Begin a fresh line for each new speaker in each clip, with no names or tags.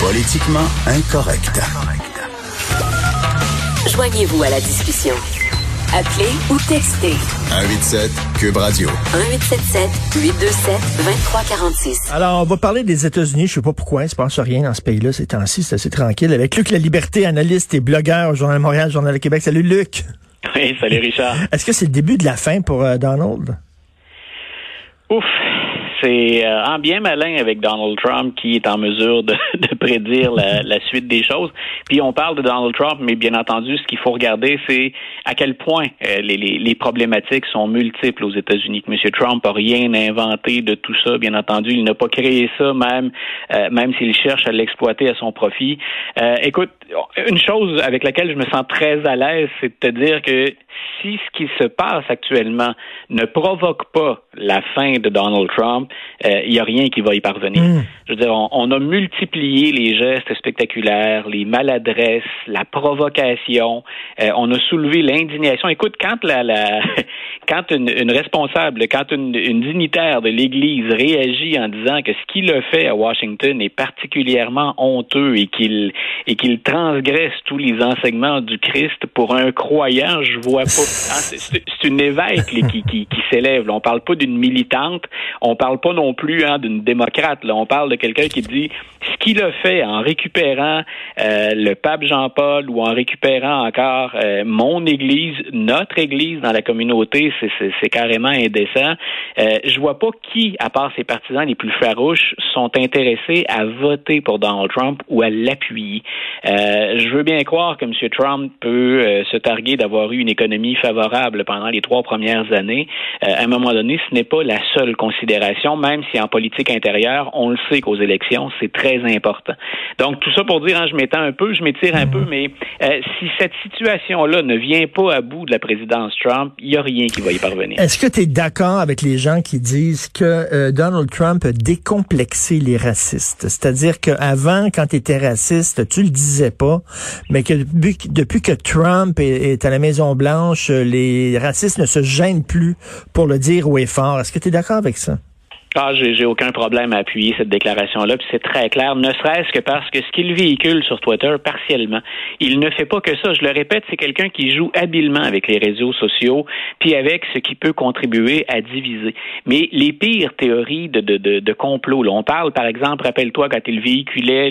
Politiquement incorrect.
Joignez-vous à la discussion. Appelez ou textez.
187 Cube Radio.
1877-827-2346.
Alors, on va parler des États-Unis. Je sais pas pourquoi, il se passe rien dans ce pays-là ces temps-ci. C'est assez tranquille. Avec Luc Laliberté, analyste et blogueur au Journal de Montréal, Journal de Québec. Salut, Luc.
Oui, salut, Richard.
Est-ce que c'est le début de la fin pour Donald?
Ouf. C'est en bien malin avec Donald Trump qui est en mesure de prédire la suite des choses. Puis on parle de Donald Trump, mais bien entendu, ce qu'il faut regarder, c'est à quel point les problématiques sont multiples aux États-Unis. Que M. Trump n'a rien inventé de tout ça, bien entendu. Il n'a pas créé ça, même s'il cherche à l'exploiter à son profit. Écoute, une chose avec laquelle je me sens très à l'aise, c'est de te dire que si ce qui se passe actuellement ne provoque pas la fin de Donald Trump, il n'y a rien qui va y parvenir. Je veux dire, on a multiplié les gestes spectaculaires, les maladresses, la provocation, on a soulevé l'indignation. Écoute, quand quand une responsable, quand une dignitaire de l'Église réagit en disant que ce qu'il a fait à Washington est particulièrement honteux et qu'il transgresse tous les enseignements du Christ pour un croyant, je vois pas. C'est une évêque qui s'élève. Là. On parle pas d'une militante, on parle pas non plus d'une démocrate. Là. On parle de quelqu'un qui dit ce qu'il a fait en récupérant le pape Jean-Paul ou en récupérant encore mon Église, notre Église dans la communauté, c'est carrément indécent. Je vois pas qui, à part ses partisans les plus farouches, sont intéressés à voter pour Donald Trump ou à l'appuyer. Je veux bien croire que M. Trump peut se targuer d'avoir eu une économie favorable pendant les 3 premières années. À un moment donné, ce n'est pas la seule considération, même si en politique intérieure, on le sait qu'aux élections, c'est très important. Donc, tout ça pour dire, je m'étire un peu, mais si cette situation-là ne vient pas à bout de la présidence Trump, il n'y a rien qui va y parvenir.
Est-ce que tu es d'accord avec les gens qui disent que Donald Trump a décomplexé les racistes? C'est-à-dire qu'avant, quand tu étais raciste, tu le disais pas, mais que depuis que Trump est à la Maison-Blanche, les racistes ne se gênent plus pour le dire haut et fort. Est-ce que tu es d'accord avec ça?
J'ai aucun problème à appuyer cette déclaration-là, puis c'est très clair, ne serait-ce que parce que ce qu'il véhicule sur Twitter, partiellement, il ne fait pas que ça. Je le répète, c'est quelqu'un qui joue habilement avec les réseaux sociaux, puis avec ce qui peut contribuer à diviser. Mais les pires théories de complot, là, on parle, par exemple, rappelle-toi, quand il véhiculait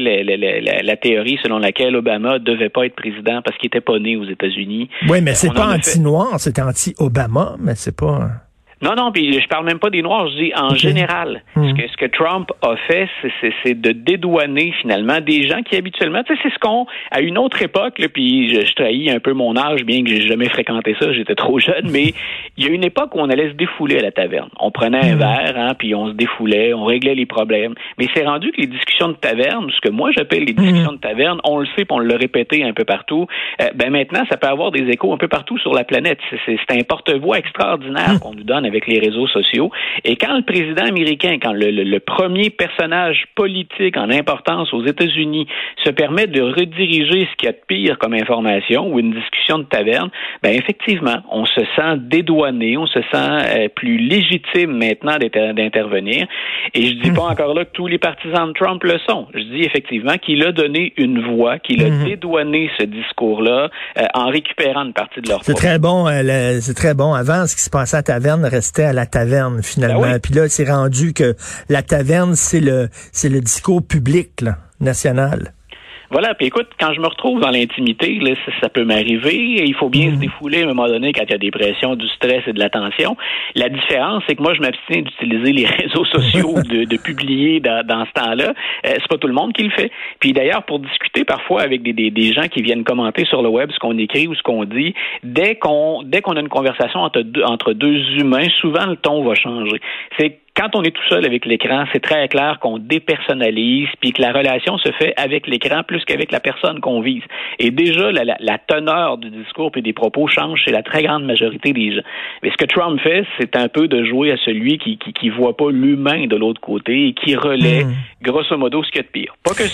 la théorie selon laquelle Obama devait pas être président parce qu'il était pas né aux États-Unis.
Oui, mais c'est pas anti-noir, c'est anti-Obama, mais c'est pas...
Non, puis je parle même pas des Noirs, je dis en général. Ce que Trump a fait, c'est de dédouaner finalement des gens qui habituellement, tu sais, c'est ce qu'on, à une autre époque, là, puis je trahis un peu mon âge, bien que j'ai jamais fréquenté ça, j'étais trop jeune, mais il y a une époque où on allait se défouler à la taverne. On prenait un verre, puis on se défoulait, on réglait les problèmes. Mais c'est rendu que les discussions de taverne, ce que moi j'appelle les discussions de taverne, on le sait, puis on l'a répété un peu partout, maintenant, ça peut avoir des échos un peu partout sur la planète. C'est un porte-voix extraordinaire qu'on nous donne avec les réseaux sociaux. Et quand le président américain, quand le premier personnage politique en importance aux États-Unis se permet de rediriger ce qu'il y a de pire comme information ou une discussion de taverne, effectivement, on se sent dédouané, on se sent plus légitime maintenant d'intervenir. Et je dis pas encore là que tous les partisans de Trump le sont. Je dis effectivement qu'il a donné une voix, qu'il a dédouané ce discours-là en récupérant une partie de leur
C'est très bon, c'est très bon. Avant, ce qui se passait à la taverne restait à la taverne, finalement. Puis là, c'est rendu que la taverne, c'est le discours public, là, national.
Voilà, puis écoute, quand je me retrouve dans l'intimité, là, ça peut m'arriver, il faut bien se défouler à un moment donné quand il y a des pressions, du stress et de la tension. La différence, c'est que moi, je m'abstiens d'utiliser les réseaux sociaux, de publier dans ce temps-là. C'est pas tout le monde qui le fait. Puis d'ailleurs, pour discuter parfois avec des gens qui viennent commenter sur le web ce qu'on écrit ou ce qu'on dit, dès qu'on a une conversation entre deux humains, souvent le ton va changer. C'est quand on est tout seul avec l'écran, c'est très clair qu'on dépersonnalise puis que la relation se fait avec l'écran plus qu'avec la personne qu'on vise. Et déjà, la teneur du discours puis des propos change chez la très grande majorité des gens. Mais ce que Trump fait, c'est un peu de jouer à celui qui voit pas l'humain de l'autre côté et qui relaie, grosso modo, ce qu'il y a de pire. Pas que ça,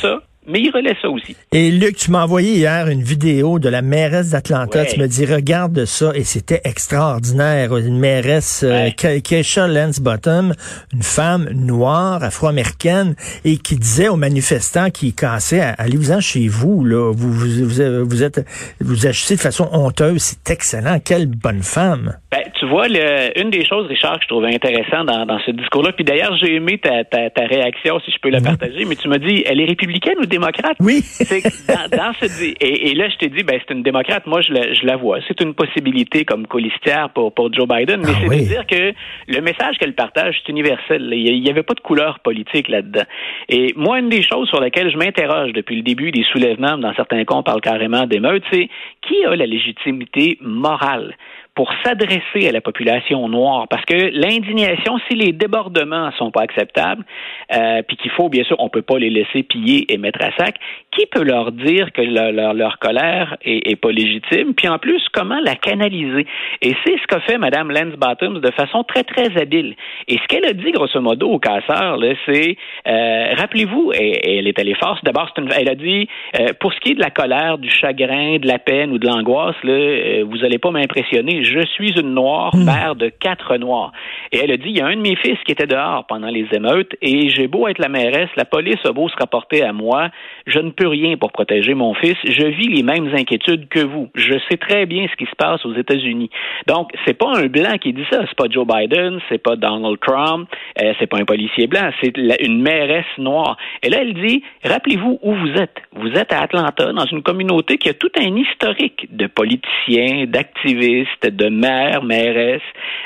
mais il relaie ça aussi.
Et Luc, tu m'as envoyé hier une vidéo de la mairesse d'Atlanta.
Ouais.
Tu me dis, regarde ça, et c'était extraordinaire. Une mairesse, Keisha Lance Bottoms, une femme noire, afro-américaine, et qui disait aux manifestants qui cassaient, allez-vous-en chez vous, là. Vous agissez de façon honteuse. C'est excellent. Quelle bonne femme.
Ben, tu vois, une des choses, Richard, que je trouvais intéressant dans ce discours-là, puis d'ailleurs, j'ai aimé ta réaction, si je peux la partager, mais tu m'as dit, elle est républicaine ou démocrate?
Oui.
C'est que dans ce et là, je t'ai dit, ben, c'est une démocrate. Moi, je la vois. C'est une possibilité comme colistière pour Joe Biden, mais c'est de dire que le message qu'elle partage, c'est universel. Il n'y avait pas de couleur politique là-dedans. Et moi, une des choses sur lesquelles je m'interroge depuis le début des soulèvements, dans certains cas, on parle carrément d'émeutes, c'est qui a la légitimité morale pour s'adresser à la population noire, parce que l'indignation, si les débordements sont pas acceptables, puis qu'il faut, bien sûr, on peut pas les laisser piller et mettre à sac, qui peut leur dire que leur colère est pas légitime, puis en plus, comment la canaliser? Et c'est ce qu'a fait Mme Lance Bottoms de façon très, très habile. Et ce qu'elle a dit, grosso modo, aux casseurs, là, c'est, rappelez-vous, et elle est allée force, d'abord, elle a dit, pour ce qui est de la colère, du chagrin, de la peine ou de l'angoisse, là, vous allez pas m'impressionner. Je suis une noire, mère de 4 noirs. Et elle a dit, il y a un de mes fils qui était dehors pendant les émeutes et j'ai beau être la mairesse, la police a beau se rapporter à moi, je ne peux rien pour protéger mon fils. Je vis les mêmes inquiétudes que vous. Je sais très bien ce qui se passe aux États-Unis. Donc, c'est pas un blanc qui dit ça. C'est pas Joe Biden, c'est pas Donald Trump, c'est pas un policier blanc, c'est une mairesse noire. Et là, elle dit, rappelez-vous où vous êtes. Vous êtes à Atlanta, dans une communauté qui a tout un historique de politiciens, d'activistes, de maires, mairesses,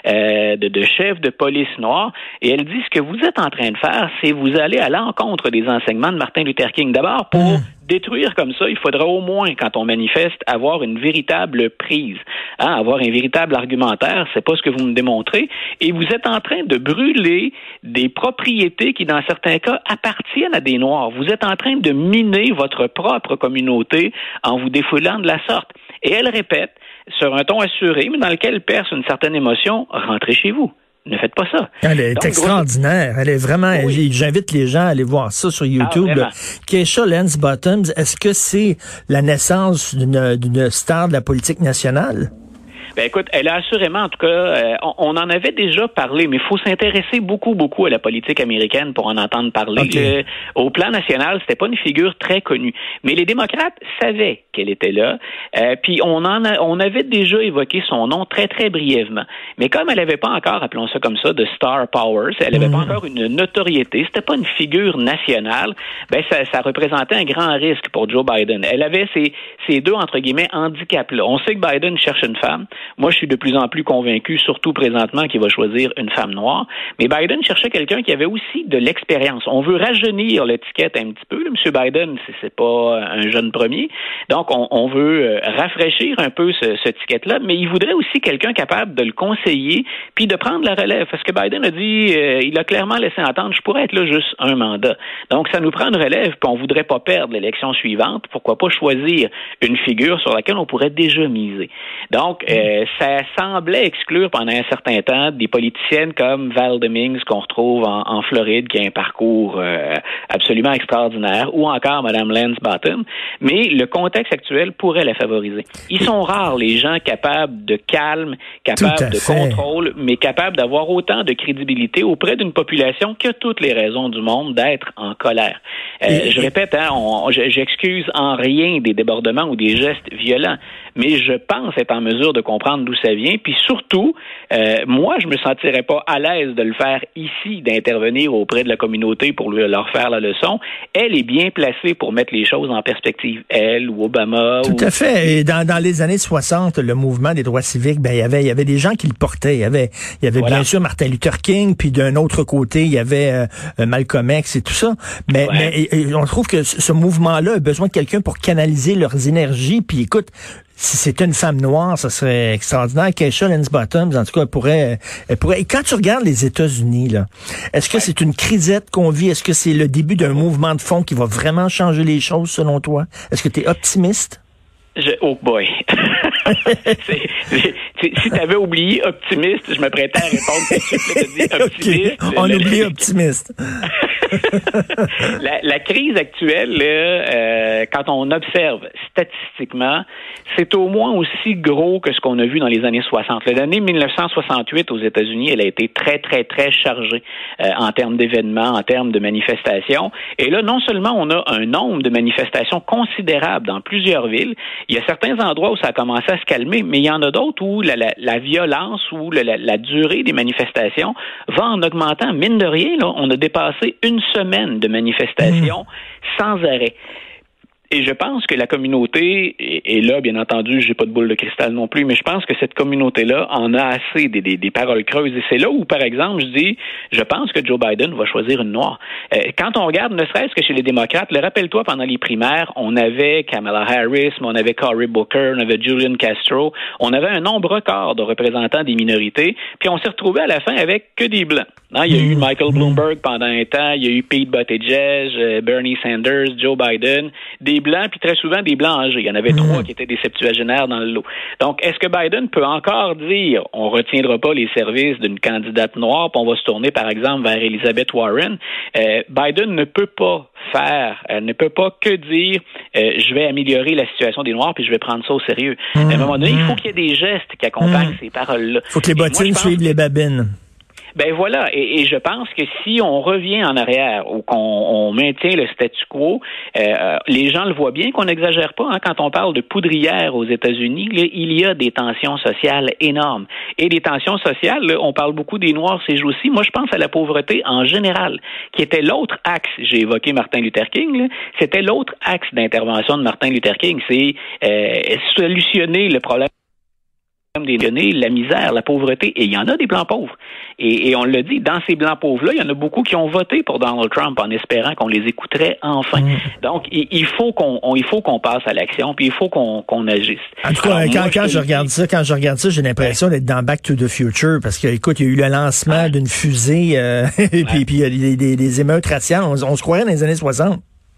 de chefs de police noirs. Et elle dit, ce que vous êtes en train de faire, c'est vous allez à l'encontre des enseignements de Martin Luther King. D'abord, pour détruire comme ça, il faudra au moins, quand on manifeste, avoir une véritable prise, avoir un véritable argumentaire. C'est pas ce que vous me démontrez. Et vous êtes en train de brûler des propriétés qui, dans certains cas, appartiennent à des Noirs. Vous êtes en train de miner votre propre communauté en vous défoulant de la sorte. Et elle répète, sur un ton assuré, mais dans lequel perce une certaine émotion, rentrez chez vous. Ne faites pas ça.
Elle est extraordinaire. Elle est vraiment... Oui. J'invite les gens à aller voir ça sur YouTube. Keisha Lance Bottoms, est-ce que c'est la naissance d'une star de la politique nationale?
Ben écoute, elle a assurément, en tout cas, on en avait déjà parlé, mais il faut s'intéresser beaucoup à la politique américaine pour en entendre parler. Okay. Au plan national, c'était pas une figure très connue, mais les démocrates savaient qu'elle était là. Puis on avait déjà évoqué son nom très très brièvement. Mais comme elle n'avait pas encore, appelons ça comme ça, de star power, elle n'avait pas encore une notoriété, c'était pas une figure nationale. Ben ça représentait un grand risque pour Joe Biden. Elle avait ces deux entre guillemets handicaps là. On sait que Biden cherche une femme. Moi, je suis de plus en plus convaincu, surtout présentement, qu'il va choisir une femme noire. Mais Biden cherchait quelqu'un qui avait aussi de l'expérience. On veut rajeunir l'étiquette un petit peu. Là. M. Biden, c'est pas un jeune premier. Donc, on veut rafraîchir un peu cette étiquette-là. Mais il voudrait aussi quelqu'un capable de le conseiller puis de prendre la relève. Parce que Biden a dit, il a clairement laissé entendre, je pourrais être là juste un mandat. Donc, ça nous prend une relève puis on voudrait pas perdre l'élection suivante. Pourquoi pas choisir une figure sur laquelle on pourrait déjà miser. Donc, ça semblait exclure pendant un certain temps des politiciennes comme Val Demings qu'on retrouve en Floride, qui a un parcours absolument extraordinaire, ou encore Mme Lance Bottoms, mais le contexte actuel pourrait la favoriser. Ils sont rares, les gens capables de calme, capables de contrôle, mais capables d'avoir autant de crédibilité auprès d'une population qui a toutes les raisons du monde d'être en colère. Je répète, j'excuse en rien des débordements ou des gestes violents, mais je pense être en mesure de comprendre d'où ça vient, puis surtout, moi, je me sentirais pas à l'aise de le faire ici, d'intervenir auprès de la communauté pour leur faire la leçon. Elle est bien placée pour mettre les choses en perspective. Elle ou Obama.
Tout à fait. Et dans les années 60, le mouvement des droits civiques, ben il y avait des gens qui le portaient. Il y avait bien sûr Martin Luther King, puis d'un autre côté, il y avait Malcolm X et tout ça. Mais on trouve que ce mouvement-là a besoin de quelqu'un pour canaliser leurs énergies. Puis écoute, si c'était une femme noire, ça serait extraordinaire. Keisha Lance Bottoms, en tout cas, elle pourrait. Et quand tu regardes les États-Unis, là, est-ce que c'est une crisette qu'on vit? Est-ce que c'est le début d'un mouvement de fond qui va vraiment changer les choses, selon toi? Est-ce que tu es optimiste?
Oh boy. Si tu avais oublié optimiste, je me prêtais à répondre tout de suite. Optimiste.
Okay. On oublie optimiste.
La crise actuelle, là, quand on observe statistiquement, c'est au moins aussi gros que ce qu'on a vu dans les années 60. L'année 1968 aux États-Unis, elle a été très, très, très chargée en termes d'événements, en termes de manifestations. Et là, non seulement on a un nombre de manifestations considérable dans plusieurs villes, il y a certains endroits où ça a commencé à se calmer, mais il y en a d'autres où la violence ou la durée des manifestations va en augmentant. Mine de rien, là, on a dépassé une semaine de manifestations sans arrêt. Et je pense que la communauté, et là, bien entendu, j'ai pas de boule de cristal non plus, mais je pense que cette communauté-là en a assez des paroles creuses. Et c'est là où, par exemple, je pense que Joe Biden va choisir une noire. Quand on regarde, ne serait-ce que chez les démocrates, rappelle-toi, pendant les primaires, on avait Kamala Harris, mais on avait Cory Booker, on avait Julian Castro, on avait un nombre record de représentants des minorités, puis on s'est retrouvé à la fin avec que des blancs. Non, il y a eu Michael Bloomberg pendant un temps, il y a eu Pete Buttigieg, Bernie Sanders, Joe Biden, des blancs, puis très souvent des blancs âgés. Il y en avait 3 qui étaient des septuagénaires dans le lot. Donc, est-ce que Biden peut encore dire on retiendra pas les services d'une candidate noire, puis on va se tourner, par exemple, vers Elizabeth Warren? Biden ne peut pas que dire je vais améliorer la situation des Noirs, puis je vais prendre ça au sérieux. À un moment donné, il faut qu'il y ait des gestes qui accompagnent ces paroles-là.
Il faut que les bottines suivent les babines.
Ben voilà, et je pense que si on revient en arrière ou qu'on maintient le statu quo, les gens le voient bien qu'on n'exagère pas. Quand on parle de poudrière aux États-Unis, là, il y a des tensions sociales énormes. Et des tensions sociales, là, on parle beaucoup des Noirs ces jours-ci. Moi, je pense à la pauvreté en général, qui était l'autre axe. J'ai évoqué Martin Luther King. Là, c'était l'autre axe d'intervention de Martin Luther King. C'est solutionner le problème des données, la misère, la pauvreté, et il y en a des blancs pauvres. Et on l'a dit, dans ces blancs pauvres-là, il y en a beaucoup qui ont voté pour Donald Trump en espérant qu'on les écouterait enfin. Donc, il faut qu'on passe à l'action, puis il faut qu'on agisse. En tout cas,
quand je regarde ça, j'ai l'impression d'être dans Back to the Future, parce que, écoute, il y a eu le lancement d'une fusée, puis il y a des émeutes raciales. On se croirait dans les années 60.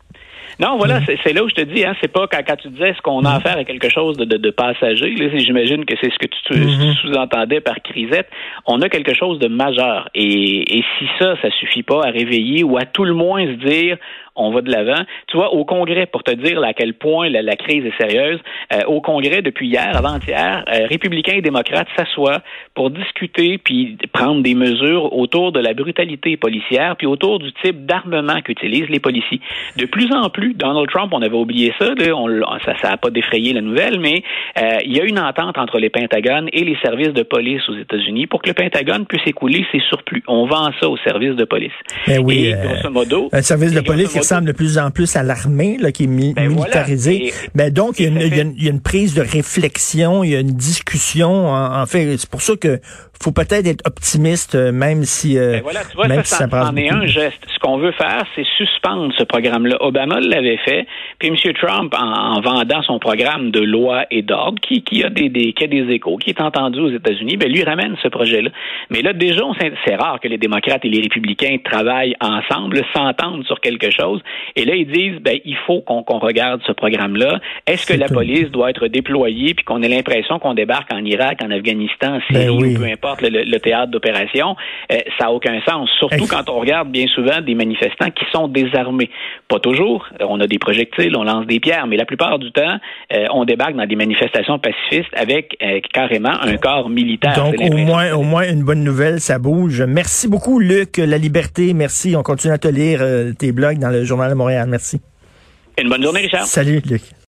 Non, voilà, c'est là où je te dis, c'est pas quand tu disais est-ce qu'on a affaire à quelque chose de passager, là, j'imagine que c'est ce que tu sous-entendais par crisette, on a quelque chose de majeur. Et si ça suffit pas à réveiller ou à tout le moins se dire on va de l'avant. Tu vois, au Congrès, pour te dire à quel point la crise est sérieuse, au Congrès, depuis hier, avant-hier, républicains et démocrates s'assoient pour discuter puis prendre des mesures autour de la brutalité policière puis autour du type d'armement qu'utilisent les policiers. De plus en plus, Donald Trump, on avait oublié ça, là, ça a pas défrayé la nouvelle, mais il y a une entente entre les Pentagones et les services de police aux États-Unis pour que le Pentagone puisse écouler ses surplus. On vend ça aux services de police.
Ben oui,
et grosso modo,
un service de police qui ressemble de plus en plus à l'armée, là, qui est militarisée. Voilà. Donc, il y a une prise de réflexion, il y a une discussion. En fait, c'est pour ça que faut peut-être être optimiste, même si
voilà, tu vois, même ça en est un geste. Ce qu'on veut faire, c'est suspendre ce programme-là. Obama l'avait fait, puis M. Trump, en vendant son programme de loi et d'ordre, qui a des échos, qui est entendu aux États-Unis, lui ramène ce projet-là. Mais là, déjà, c'est rare que les démocrates et les républicains travaillent ensemble, s'entendent sur quelque chose. Et là, ils disent, il faut qu'on regarde ce programme-là. Est-ce que la police doit être déployée puis qu'on ait l'impression qu'on débarque en Irak, en Afghanistan, Syrie, ou peu importe le théâtre d'opération? Ça n'a aucun sens. Surtout quand on regarde bien souvent des manifestants qui sont désarmés. Pas toujours. On a des projectiles, on lance des pierres, mais la plupart du temps, on débarque dans des manifestations pacifistes avec carrément un corps militaire.
Donc, au moins une bonne nouvelle, ça bouge. Merci beaucoup, Luc. La Liberté, merci. On continue à te lire tes blogs dans le Journal de Montréal. Merci.
Une bonne journée, Richard.
Salut, Luc.